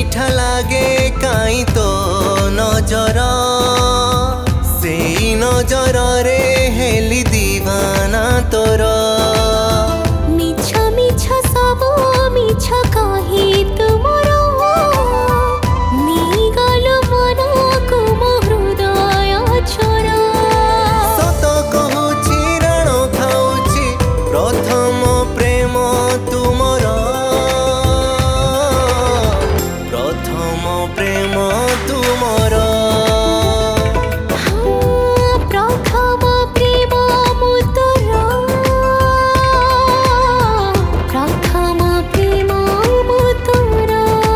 मीठा लागे काई तो नजर से नजर रे हेली दीवाना तोर मिछ मिछ सब मिछ कही तुमर निगल मन को मो हृदय छोर सत कहूची राण खाऊची प्रथम प्रेम तुमर प्रथम प्रेम तुमर प्रथम प्रेम मु तोर प्रथम प्रेम मु तोर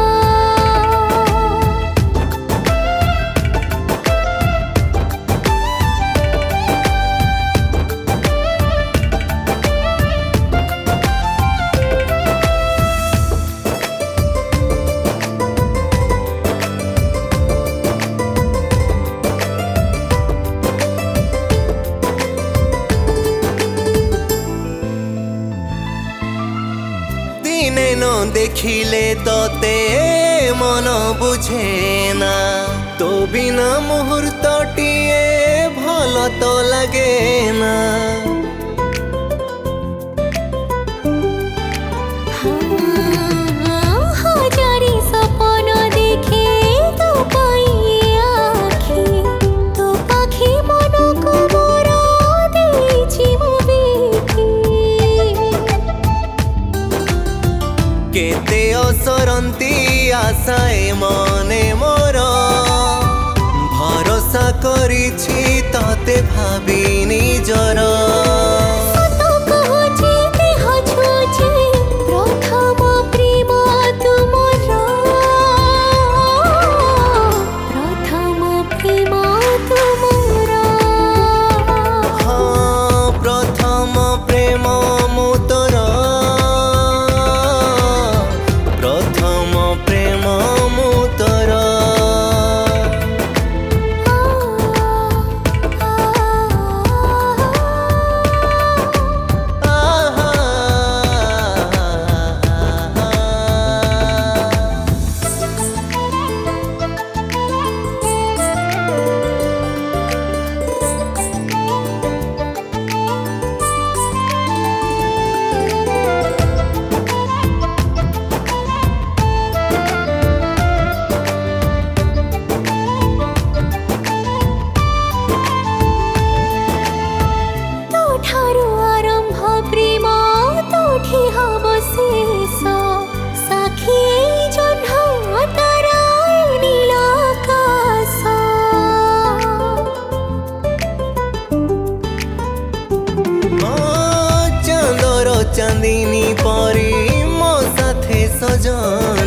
दिने न देखिले तोते मन बुझे ना तो बिना मुहूर्तटिए भल तो लगे ना हजारी सपन देखे तो पाई आखी तो पाखी मन को मोर देछि मु बेटी केते असरंती आशाए मने मोर भरोसा करिछि तते भाबी निजर सत कहूछि देह छुछि प्रथम प्रेम तुमर प्रथम प्रेम तुमर हाँ प्रथम प्रेम मु तोर प्रथम प्रेम मु तोर तोठारु आरंभ प्रेम तोठी हब शेष साखी जह्न तारा नील आकाश चांदर चांदिनी परी मो साथे सजनी